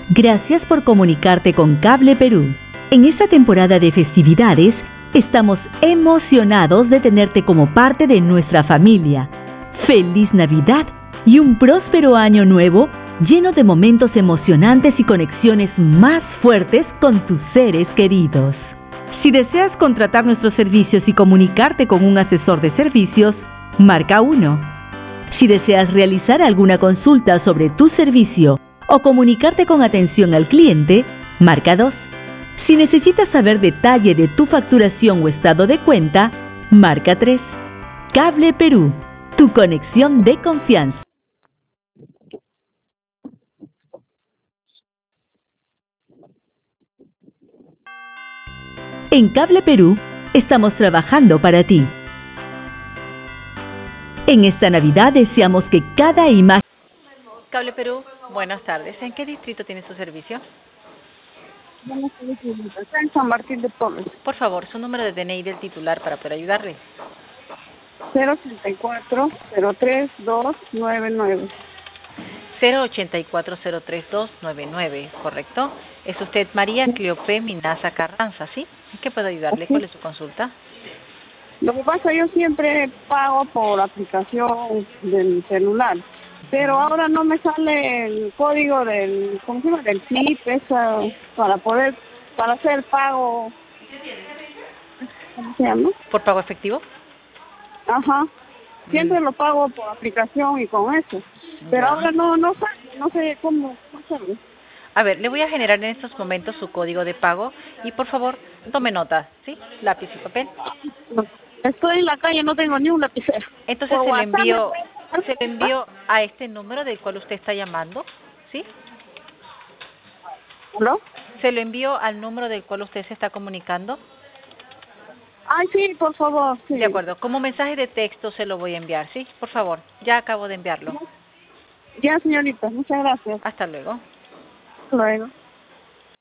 Gracias por comunicarte con Cable Perú. En esta temporada de festividades, estamos emocionados de tenerte como parte de nuestra familia. ¡Feliz Navidad y un próspero año nuevo lleno de momentos emocionantes y conexiones más fuertes con tus seres queridos! Si deseas contratar nuestros servicios y comunicarte con un asesor de servicios, marca 1. Si deseas realizar alguna consulta sobre tu servicio o comunicarte con atención al cliente, marca 2. Si necesitas saber detalle de tu facturación o estado de cuenta, marca 3. Cable Perú, tu conexión de confianza. En Cable Perú, estamos trabajando para ti. En esta Navidad deseamos que cada imagen... Cable Perú, buenas tardes. ¿En qué distrito tiene su servicio? Buenas tardes, señorita. Está en San Martín de Porres. Por favor, su número de DNI del titular para poder ayudarle. 084-03299. 084-03299, ¿correcto? Es usted María Cleopé Minaza Carranza, ¿sí? ¿En qué puedo ayudarle? ¿Cuál es su consulta? Lo que pasa, yo siempre pago por aplicación del celular, pero ahora no me sale el código del, ¿cómo se llama? Del CIP, para hacer pago, ¿cómo se llama? ¿Por pago efectivo? Ajá. Siempre lo pago por aplicación y con eso, pero ahora no sale, no sé cómo hacerlo. A ver, le voy a generar en estos momentos su código de pago y por favor tome nota, ¿sí? Lápiz y papel. Estoy en la calle, no tengo ni un lapicero. Entonces se lo envío a este número del cual usted está llamando, ¿sí? ¿Aló? Se lo envío al número del cual usted se está comunicando. Ay, sí, por favor, sí. De acuerdo, como mensaje de texto se lo voy a enviar, ¿sí? Por favor, ya acabo de enviarlo. Ya, señorita, muchas gracias. Hasta luego. Hasta luego.